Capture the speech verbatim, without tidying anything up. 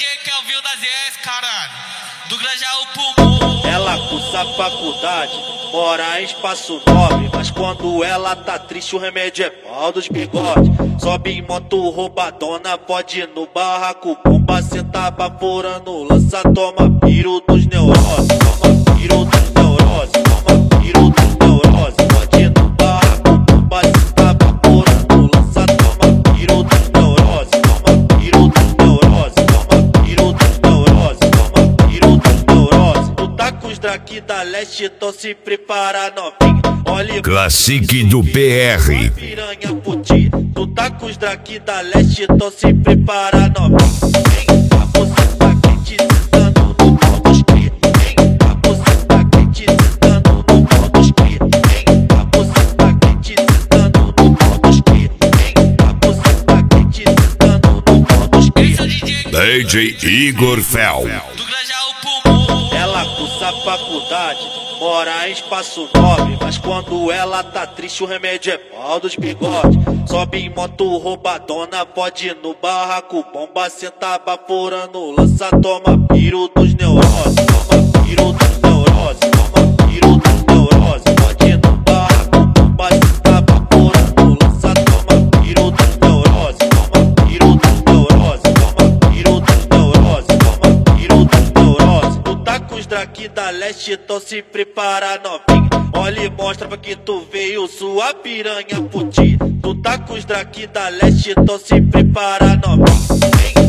D J Kelvin da Z S, caralho, do Grajaú Pulmão. Ela cursa faculdade, mora em espaço nobre, mas quando ela tá triste o remédio é pau dos bigodes. Sobe em moto roubadona, pode ir no barraco, bomba, cê tá baforando, lança, toma piro dos neuroses, toma piro dos neuroses, toma piro dos neuroses. Pode ir no barraco, bomba, cê tá baforando, lança, toma piro dos neuroses, toma piro dos neuroses, toma piro dos neuroses, toma piro dos neuroses. Tu tá com os draki da leste, então se prepara novinha. Olha Classic do P R. Piranha puti, tu tá com os draki da leste, então se prepara novinha. Vem cá, você tá quente, sentando no pau dos cria. Vem cá, você tá quente, sentando no pau dos cria. Vem cá, você tá quente, sentando no pau dos cria. Vem cá, você tá quente, sentando no pau dos cria. D J Igor Fel. Do Grajaú Pulmão. Ela cursa faculdade, mora em espaço nobre, mas quando ela tá triste o remédio é pau dos bigodes. Sobe em moto roubadona, pode ir no barraco, bomba, cê tá baforando, lança, toma piro dos neuroses, toma piro dos neuroses, toma piro dos neuroses. Pode ir no barraco, bomba, cê tá baforando, lança, toma piro dos neuroses, toma piro dos neuroses, toma piro dos neuroses, toma piro dos neuroses. Tu tá com os draki da leste, então se prepara novinha. Olha e mostra pra que tu veio, sua piranha puti. Tu tá com os draki da leste, então se prepara novinha. Vem